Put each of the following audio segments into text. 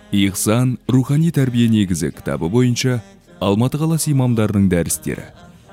Ихсан рухани тәрбие негізі кітабы бойынша Алматы қаласы имамдарының дәрістері.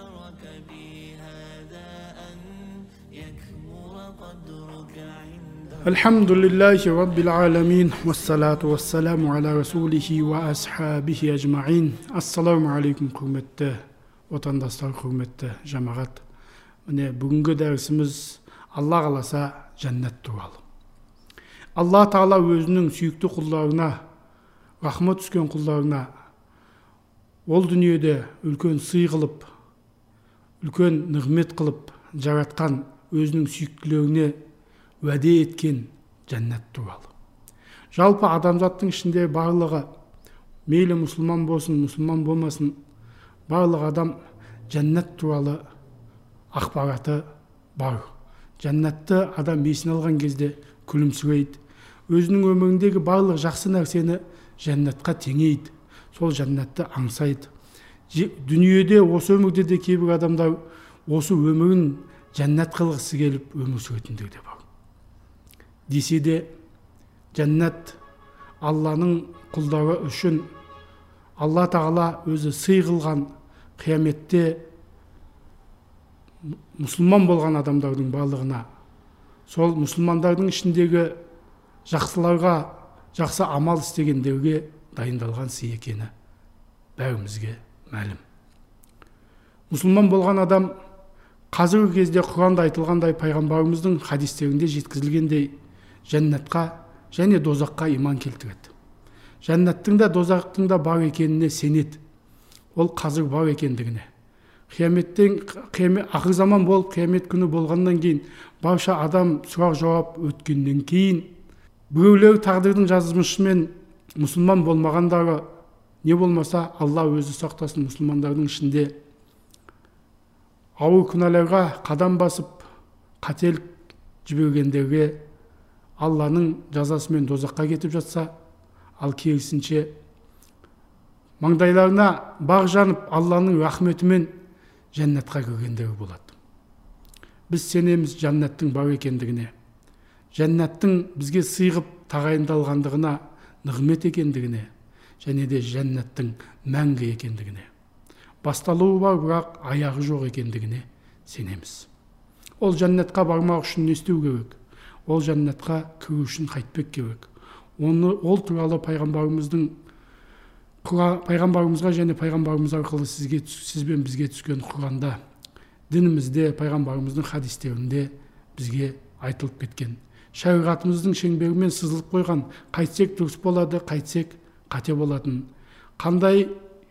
Алхамдулиллахи раббил аламин, вассалату вассаламу аля расулихи ва асхабихи ажмаин. Ассаламу алейкум, құрметті отандастар, құрметті жамағат. Міне бүгінгі дәрісіміз Алла қаласа жәннат туралы. Алла Тағала өзінің сүйікті құлдарына, рахмет түскен құлдарына ол дүниеде үлкен сый қылып, үлкен нығмет қылып жаратқан өзінің сүйіктілеріне уәде еткен жәннат туралы. Жалпы адамзаттың ішінде барлығы, мейлі мұсылман болсын, мұсылман болмасын, барлық адам жәннат туралы ақпараты бар. Жәннатты адам есіне алған кезде күлімсірейді. Өзінің өміріндегі барлық жақсы нәрсені жәннатқа теңейді. Сол жәннатты аңсайды. Дүниеде, осы өмірде де кейбір адамдар осы өмірін жәннат қылғысы келіп өмір сүретіндер де бар. Десе де, жәннат Алланың құлдары үшін Алла Тағала өзі сый қылған қияметте мұсылман болған адамдардың барлығына, сол мұсылмандардың ішіндегі жақсыларға, жақсы амал істегендерге дайындалған сый екені бәрімізге мәлім. Мұсылман болған адам қазіргі кезде Құранда айтылғандай, пайғамбарымыздың хадистерінде жеткізілгендей жәннатқа және дозаққа иман келтіреді. Жәннаттың да дозақтың да бар екеніне сенеді. Ол қазір бар екендігіне. Ақыр заман болып, қиямет күні болғаннан кейін, барша адам сұрақ жауап өткеннен кейін, біреулер тағдырдың жазмышымен мұсылман болмағандары, не болмаса Алла өзі сақтасын, мұсылмандардың ішінде ауыр күнәларға қадам басып, қателік жібергендерге Алланың жазасымен дозаққа кетіп жатса, ал керісінше маңдайларына баг жанып Алланың рахметімен жәннатқа кіргендері болады. Біз сенеміз жәннаттың бар екендігіне, жәннаттың бізге сыйғып тағайындалғандығына, нығмет екендігіне, және де жәннаттың мәңгі екендігіне. Басталуы бар, бірақ аяғы жоқ екендігіне сенеміз. Ол жәннатқа бармақ үшін не істеу керек? Ол жәннатқа кіру үшін қайтпек керек. Ол туралы пайғамбарымызға және пайғамбарымыз арқылы сіз бен бізге түскен Құранда, дінімізде, пайғамбарымыздың хадистерінде бізге айтылып кеткен. Шариғатымыздың шеңберімен сызылып қойған, қайтсек дұрыс болады, қайтсек қате болатын. Қандай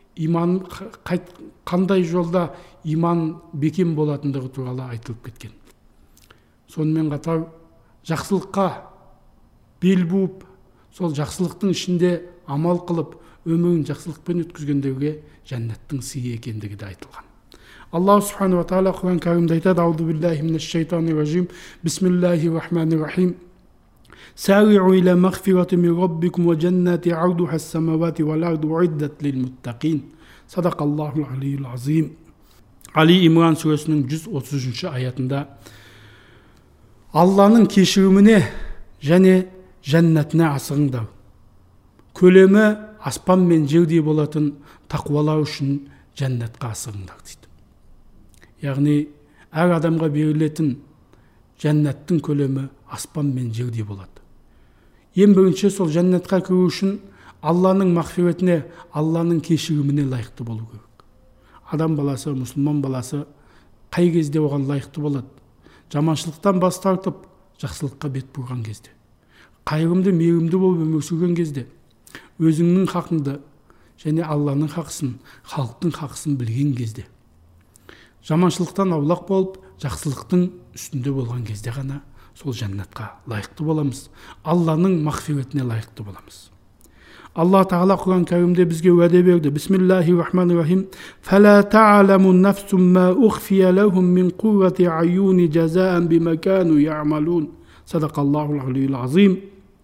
жолда иман бекем болатындығы туралы айтылып кеткен. Сонымен қатар жақсылыққа бел буып, сол жақсылықтың ішінде амал қылып, өмірін жақсылықпен өткізгендерге жәннаттың сыйы екендігі де айтылған. Аллах субхану ва тағала Құран кәрімде айтады: "Аузу биллахи минаш шайтанир ражим. Бисмиллахир рахманир рахим. Сари'у иля мағфирати мин раббикум ва джаннати ардуха ас-самавати вал арду уиддат лил муттақин." Садақаллахул алийюл азим. Али Имран сүресінің 133 аятында Алланың кешіріміне және жәннатына асығыңдар. Көлемі аспан мен жердей болатын тақуалар үшін жәннатқа асығыңдар дейді. Яғни әр адамға берілетін жәннаттың көлемі аспан мен жердей болады. Ең бірінші сол жәннатқа кіру үшін Алланың мағфиретіне, Алланың кешіріміне лайықты болу керек. Адам баласы, мұсылман баласы қай кезде оған лайықты болады? Жаманшылықтан бас тартып, жақсылыққа бет бұрған кезде. Қайырымды, мейірімді болып өмір сүрген кезде. Өзіңнің хақыңды және Алланың хақысын, халықтың хақысын білген кезде. Жаманшылықтан аулақ болып, жақсылықтың үстінде болған кезде ғана сол жәннатқа лайықты боламыз. Алланың мағфиретіне лайықты боламыз. Алла Тағала Құран кәрімде бізге уәде берді. Бисмиллахир-рахманир-рахим. "Фала та'ламу нафсум ма ухфия лахум мин қуррати аюни жазаан бима кану я'малун." Садақаллахул алийюл азим.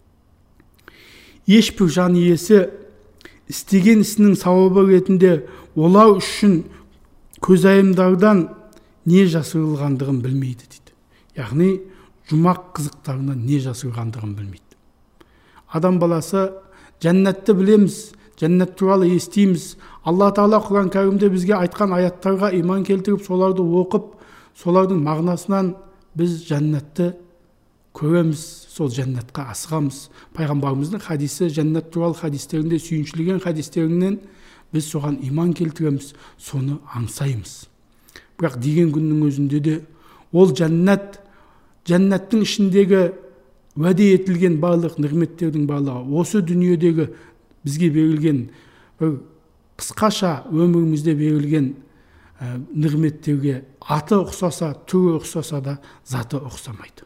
Ешбір жан иесі істеген ісінің сауабы ретінде олар үшін көзайымдардан не жасырылғандығын білмейді дейді. Яғни жұмақ қызықтарынан не жасырғандығын білмейді. Адам баласы Жәннатты білеміз, жәннат туралы естиміз. Алла Тағала Құран кәрімде бізге айтқан аяттарға иман келтіріп, соларды оқып, солардың мағынасынан біз жәннатты көреміз, сол жәннатқа асығамыз. Пайғамбарымыздың хадисі, жәннат туралы хадистерінде, сүйіншілеген хадистерінен біз соған иман келтіреміз, соны аңсаймыз. Бірақ деген күннің өзінде де ол жәннаттың ішіндегі уәде етілген барлық нығметтердің барлығы, осы дүниедегі бізге берілген бір қысқаша өмірімізде берілген нығметтерге аты ұқсаса, түрі ұқсаса да заты ұқсамайды.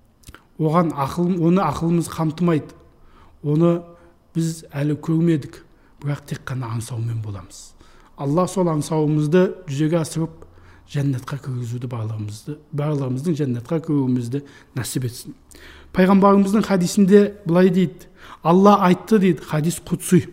Оны ақылымыз қамтымайды. Оны біз әлі көрмедік, бірақ тек қана аңсаумен боламыз. Алла сол аңсауымызды жүзеге асырып, жәннатқа кіргізуді, барлығымыздың жәннатқа кіруімізді нәсіп етсін. Пайғамбарымыздың хадисінде былай дейді, Алла айтты дейді, хадис құдси.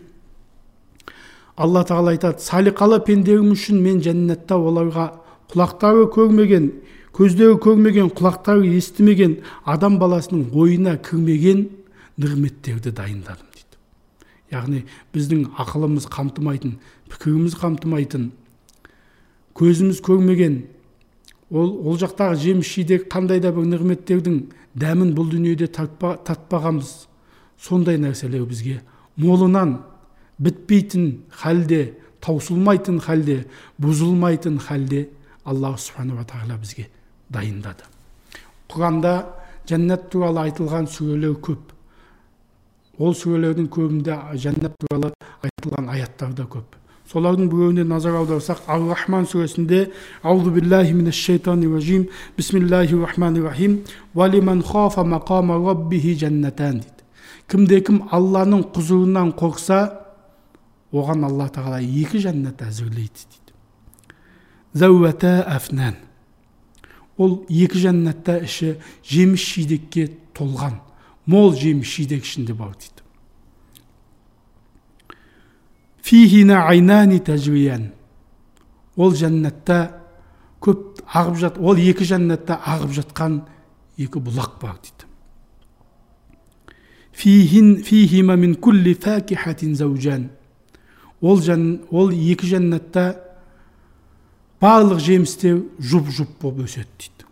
Алла Тағала айтады, салиқалы пендерім үшін мен жәннатта оларға құлақтары көрмеген, көздері көрмеген, құлақтары естімеген, адам баласының ойына кірмеген нығметтерді дайындадым дейді. Яғни біздің ақылымыз қамтымайтын, пікіріміз қамтымайтын, көзіміз көрмеген, ол жақтағы жеміс-жидек қандай да бір нығметтердің дәмін бұл дүниеде татпағанбыз. Сондай нәрселер бізге молынан бітпейтін халде, таусылмайтын халде, бұзылмайтын халде Аллах Субхану ва Тағала бізге дайындады. Құранда жәннат туралы айтылған сүрелер көп. Ол сүрелердің көбінде жәннат туралы айтылған аяттар да көп. Солардың біреуіне назар аударсақ, Ар-Рахман сүресінде Аузу биллахи минаш шайтанир ражим, бисмиллахир рахманир рахим, ва лиман хафа мақама раббихи жәннатан дейді. Кімде-кім Алланың құзырынан қорқса, оған Алла Тағала екі жәннат әзірлейді дейді. Зәуәта әфнан. Ол екі жәннатта іші жеміс-жидекке толған, мол жеміс-жидек ішінде бар дейді. Фихина айнани тәжриян. Ол жәннатта көп ағып ол екі жәннатта ағып жатқан екі бұлақ бар дейді. Фихима мин кулли факихатин заужан. Ол екі жәннатта барлық жемістер жұп-жұп болып өседі дейді.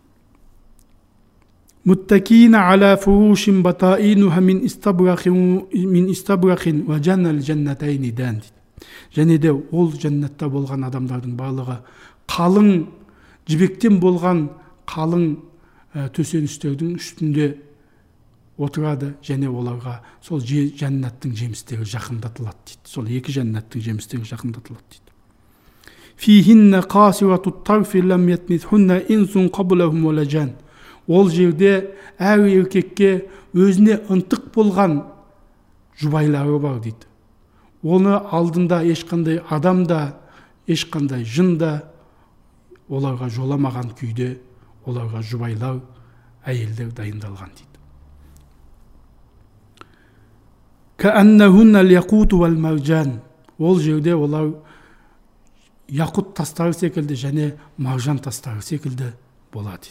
Муттакина аля фурушин батаинуха мин истабрахин ва джаннал джаннатайни дан дейді. Және де ол жәннатта болған адамдардың барлығы қалың жібектен болған қалың төсеніштердің үстінде отырады, және оларға сол жәннаттың жемістері жақындатылады дейді. Сол екі жәннаттың жемістері жақындатылады дейді. Фихинна қасиратут тарфи лам ятмитхунна инсун қаблахум вала жан. Ол жерде әр еркекке өзіне ынтық болған жұбайлары бар дейді. Оны алдында ешқандай адам да, ешқандай жын да оларға жоламаған күйде оларға жұбайлар, әйелдер дайындалған дейді. Кәәннәхунна л-яқут вал маржан. Ол жерде олар яқут тастары секілді және маржан тастары секілді болады.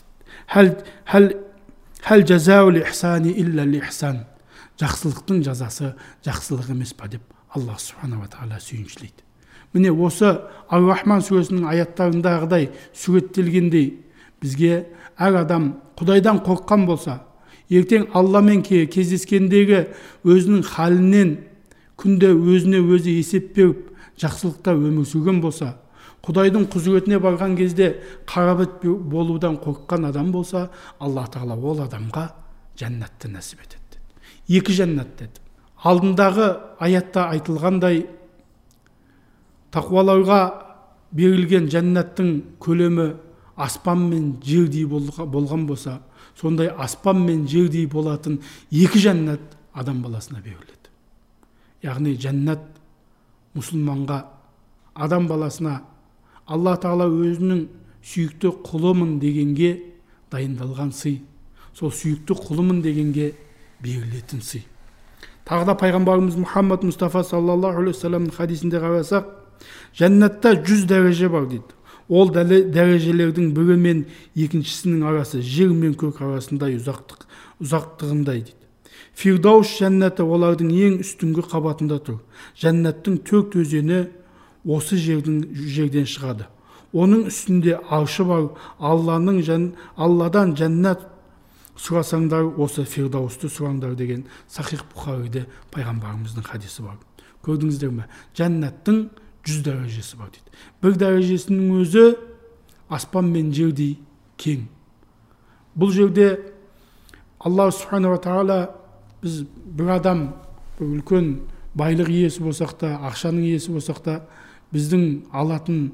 Хәл жазау л-ихсани илля л-ихсан. Жақсылықтың жазасы жақсылық емес па деп Аллах Субхану ва Тағала сүйіншілейді. Міне осы Ар-Рахман сүресінің аяттарындағыдай суреттелгендей бізге әр адам Құдайдан қорыққан болса, ертең Алламен кездескендегі өзінің халінен күнде өзіне өзі есеп беріп, жақсылықта өмір сүрген болса, Құдайдың құзыретіне барған кезде қарабет болудан қорыққан адам болса, Алла Тағала ол адамға жәннатты нәсіп етеді. Екі жәннат деді. Алдындағы аятта айтылғандай, тақуаларға берілген жәннаттың көлемі аспан мен жердей болған болса, сондай аспан мен жердей болатын екі жәннат адам баласына беріледі. Яғни жәннат мұсылманға, адам баласына Алла Тағала өзінің сүйікті құлымын дегенге дайындалған сый. Сол сүйікті құлымын дегенге берілетін сый. Тағы да пайғамбарымыз Мұхаммад Мұстафа саллаллаху алейхи вассаламның хадисінде қарасақ, жәннатта 100 дәреже бар дейді. Ол дәрежелердің бірі мен екіншісінің арасы жер мен көк арасындай ұзақтығындай дейді. Фирдаус жәннаты олардың ең үстіңгі қабатында тұр. Жәннаттың 4 өзені осы жерден шығады. Оның үстінде аршы бар. Алладан жәннат сұрасаңдар, осы Фирдаусты сұраңдар деген Сахих Бухариде пайғамбарымыздың хадисі бар. Көрдіңіздер ме? Жәннаттың 100 дәрежесі бар дейді. Бір дәрежесінің өзі аспан мен жердей кең. Бұл жерде Алла Субхана ва Тағала, біз бір адам үлкен байлық иесі болсақ та, ақшаның иесі болсақ та, біздің алатын,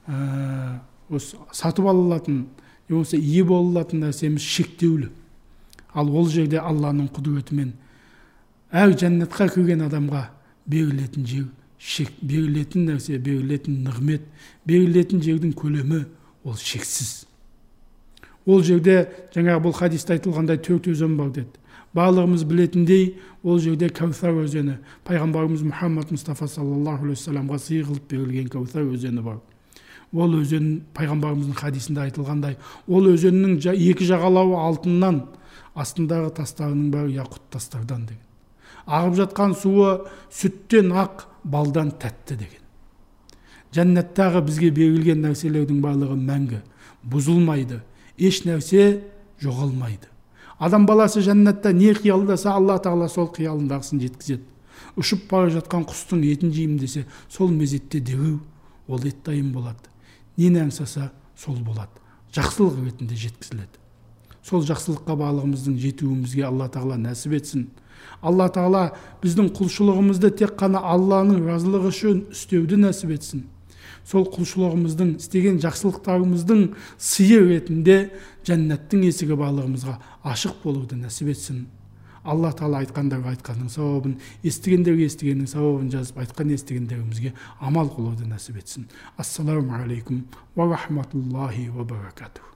сатып алынатын, немесе ие болатын нәрсеміз шектеулі. Ал ол жерде Алланың құдіретімен әр жәннатқа кірген адамға берілетін жер, берілетін нәрсе, берілетін нығмет, берілетін жердің көлемі ол шексіз. Ол жерде жаңағы бұл хадисте айтылғандай 4 өзен бар деді. Барлығымыз білетіндей, ол жерде Кәусар өзені, пайғамбарымыз Мұхаммад Мұстафа саллаллаху алейхи вассаламға сый қылып берілген Кәусар өзені бар. Ол өзен пайғамбарымыздың хадисінде айтылғандай, ол өзеннің 2 жағалауы алтыннан, астындағы тастарының бәрі яқут тастардан деген. Ағып жатқан суы сүттен ақ, балдан тәтті деген. Жәннаттағы бізге берілген нәрселердің барлығы мәңгі, бұзылмайды, еш нәрсе жоғалмайды. Адам баласы жәннатта не қиялдаса, Алла Тағала сол қиялындағысын жеткізеді. Ұшып бара жатқан құстың етін жеймін десе, сол мезетте дереу ол ет дайын болады. Нені аңсаса, сол болады. Жақсылық ретінде жеткізіледі. Сол жақсылыққа барлығымыздың жетуімізге Алла Тағала нәсіп етсін. Алла Тағала біздің құлшылығымызды тек қана Алланың разылығы үшін істеуді нәсіп етсін. Сол құлшылығымыздың, істеген жақсылықтарымыздың сыйы ретінде жәннаттың есігі барлығымызға ашық болуды нәсіп етсін. Алла Тағала айтқандарға айтқанның сауабын, естігендерге естігеннің сауабын жазып, айтқан естігендерімізге амал қылуды нәсіп етсін. Ассаламу алейкум ва рахматуллахи ва баракатух.